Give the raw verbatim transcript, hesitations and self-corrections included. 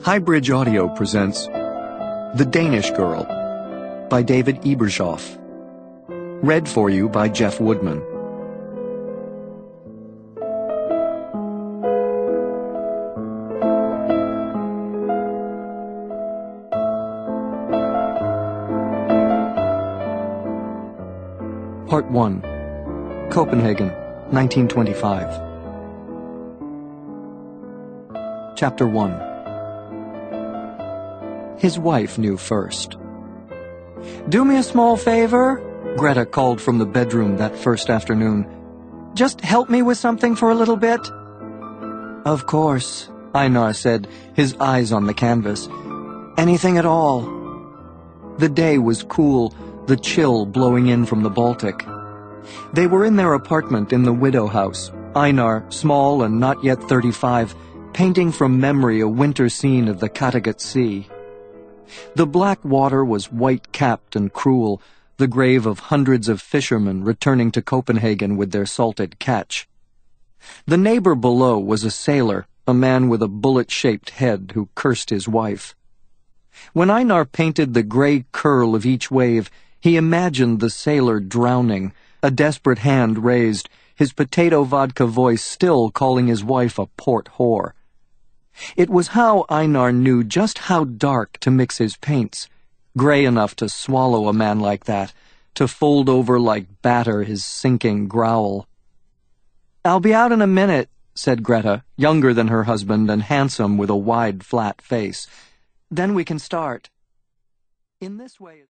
Highbridge Audio presents The Danish Girl by David Ebershoff. Read for you by Jeff Woodman. Part one. Copenhagen, nineteen twenty-five. Chapter one. His wife knew first. "Do me a small favor," Greta called from the bedroom that first afternoon. "Just help me with something for a little bit." "Of course," Einar said, his eyes on the canvas. "Anything at all." The day was cool, the chill blowing in from the Baltic. They were in their apartment in the widow house, Einar, small and not yet thirty-five, painting from memory a winter scene of the Kattegat Sea. The black water was white-capped and cruel, the grave of hundreds of fishermen returning to Copenhagen with their salted catch. The neighbor below was a sailor, a man with a bullet-shaped head who cursed his wife. When Einar painted the gray curl of each wave, he imagined the sailor drowning, a desperate hand raised, his potato vodka voice still calling his wife a port whore. It was how Einar knew just how dark to mix his paints, gray enough to swallow a man like that, to fold over like batter his sinking growl. "I'll be out in a minute," said Greta, younger than her husband and handsome with a wide, flat face. "Then we can start." In this way...